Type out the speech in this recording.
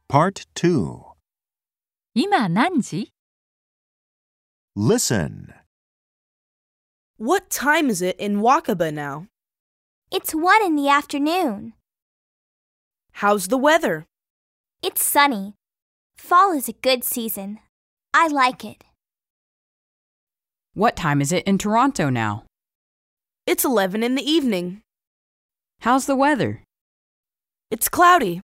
Part 2. 今何時? Listen. What time is it in Wakaba now? It's 1 in the afternoon. How's the weather? It's sunny. Fall is a good season. I like it. What time is it in Toronto now? It's 11 in the evening. How's the weather? It's cloudy.